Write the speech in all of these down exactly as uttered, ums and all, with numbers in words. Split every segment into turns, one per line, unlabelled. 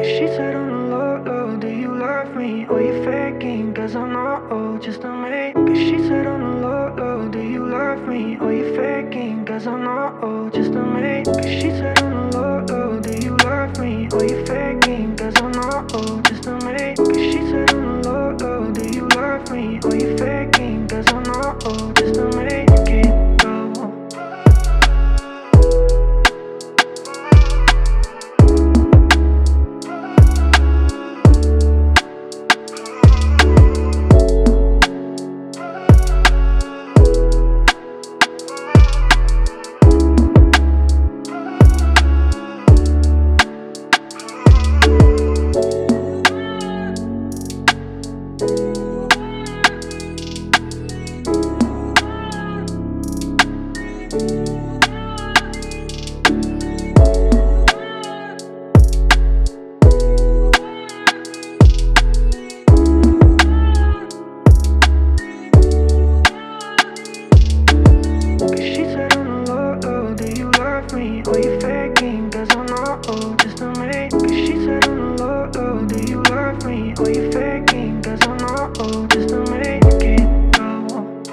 She said on the low, low, do you love me? Or you faking? Cause I'm not old, just a mate. She said on the low, low, do you love me? Or you faking? Cause I'm not old, just a mate. She said on the low, low, do you love me? Or you faking? Cause I'm not old, just a mate. She said on the low, low, do you love me? Or you faking? Cause I'm not old, just a mate. Keep going. Or you faking? Cause I'm not old, just a mate. She said on the low, low, do you love me? Or you faking? Cause I'm not old, just a mate. Keep going.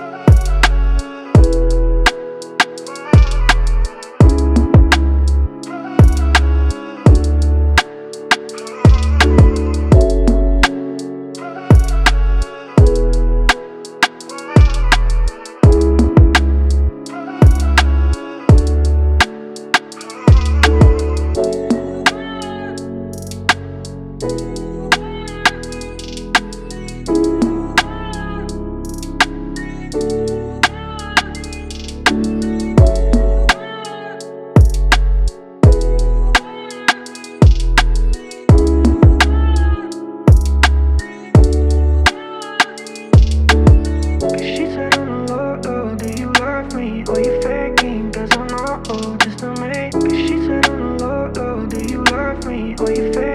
Or you faking? Cause I'm not old, just a mate. She said on the low, low, do you love me? Or you faking?